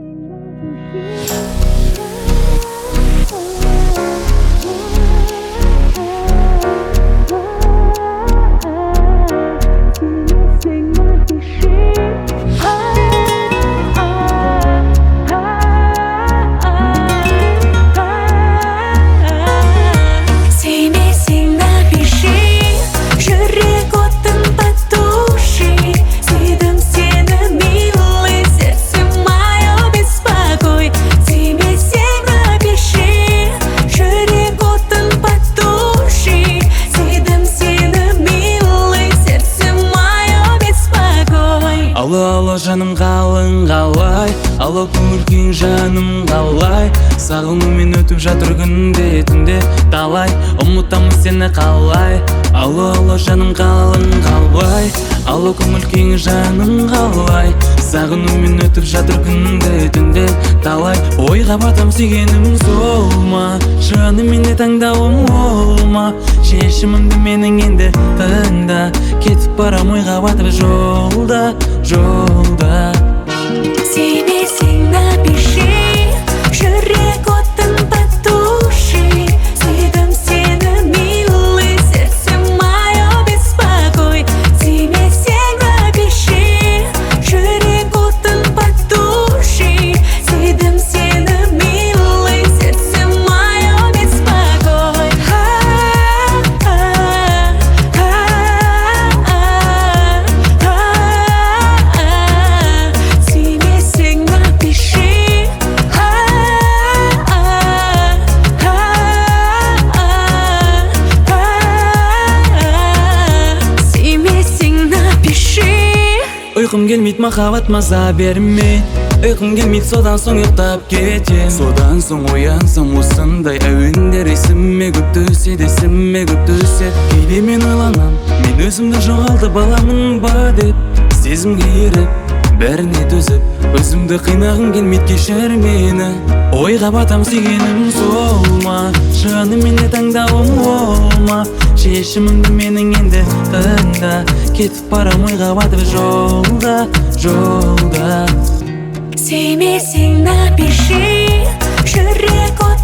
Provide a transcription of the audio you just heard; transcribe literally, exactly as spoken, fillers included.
Алло, алло, жаным қалың қалай, алло, көңіл күйің жаным қалай. Сағынумен өтіп жатыр күнде түнде талай, ұмытамын сені қалай. Алло, алло, жаным қалың қалай, алло, көңіл күйің жаным қалай. Сағынумен өтіп жатыр күнде түнде талай, ойға батам сүйгенім сол ма, жаным менде таңдауым ол ма. Шешімімді менің енді тыңда, кетіп барам ойға батып жолда, жолда. Сүймесең напиши, жүрек отын потуши. Сүйдім сені, милый, сердце мое беспокой. Сүймесең напиши, жүрек отын потуши. Сүйдім сені, милый, сердце мое беспокой. Ұйқым келмейді, махаббат маза бермей, ұйқым келмейді, содан соң ұйықтап кетем. Содан соң оянсам осындай әуендер есіме көп түседі, есіме көп түседі. Кейде мен ойланам, мен өзімді жоғалтып аламын ба деп, сезімге еріп, бәріне төзіп, өзімді қинағым келмейді, кешір мені. Ойға батам сүйгенім сол ма, жаным менде таңдауым ол ма. Шешімімді менің енді тыңда, кетіп барам ойға батып жолда, жолда. Сүймесең напиши, жүрек